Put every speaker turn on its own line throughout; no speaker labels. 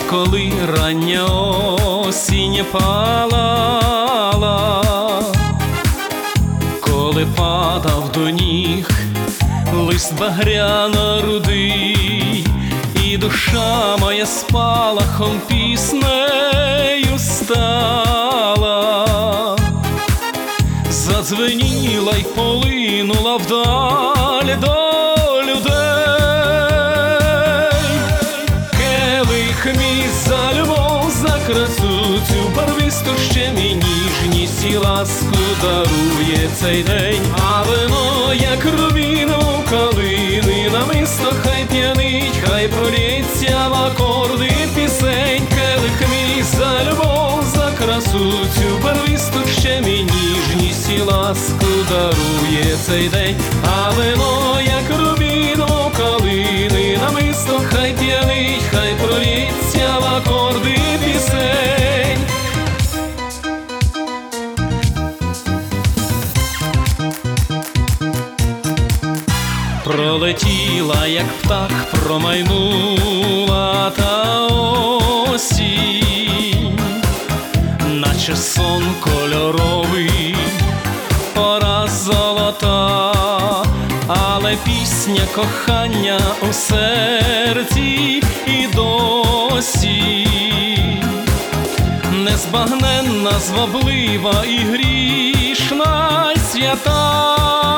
коли рання осінь палала, коли падав до ніг лист багряно-рудий, і душа моя спалахом піснею стала, задзвеніла й полинула вдаль до людей. Келих мій за любов, за красу цю барвисту, ще мій ніжність і ласку дарує цей день. А вино, як рубін у калини, намисто хай п'янить, хай пролється в акорди пісень. Келих мій за любов, за красу цю барвисту, ще мій ніжність і ласку дарує цей день. А вино, як рубін у калини, намисто хай п'янить, хай пролється в акорди пісень. Пролетіла, як птах, промайнула та осінь, наче сон кольоровий, пора золота, але пісня кохання у серці і досі незбагненна, зваблива і грішна, й свята.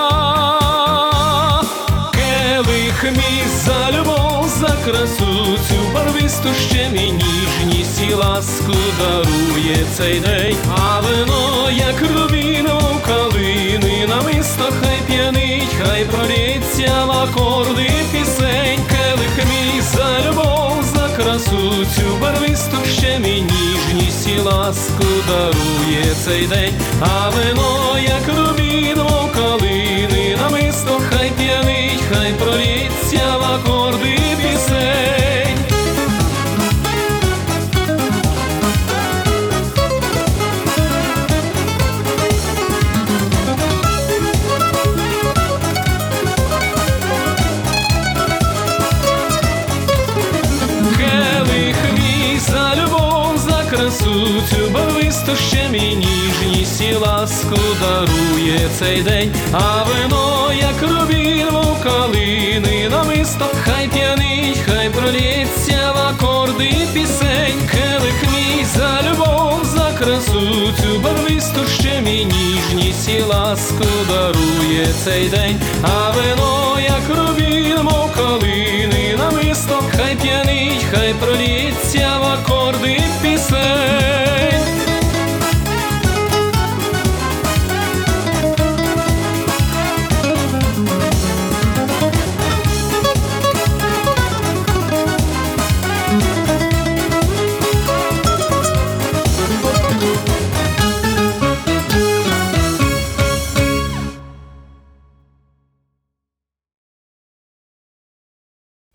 Келих мій за любов, за красу цю барвисту, ще мій ніжність і ласку дарує цей день. А вино, як рубін у калини, намисто хай п'янить, хай пролється в акорди пісень. Келих мій за любов, за красу цю барвисту, ще мій ніжність і ласку дарує цей день. А вино, як рубін у калини, намисто хай п'янить, хай пролється в акорди пісень. Келих мій за любов, за красу цю барвисту, ще мій ніжність і ласку дарує цей день. А вино, як рубін у калини, намисто хай п'янить, хай пролється в акорди пісень. Келих мій за любов, за красу цю барвисту, ще мій ніжність і ласку дарує цей день. А вино, як рубін у калини, намисто хай п'янить, хай пролється в акорди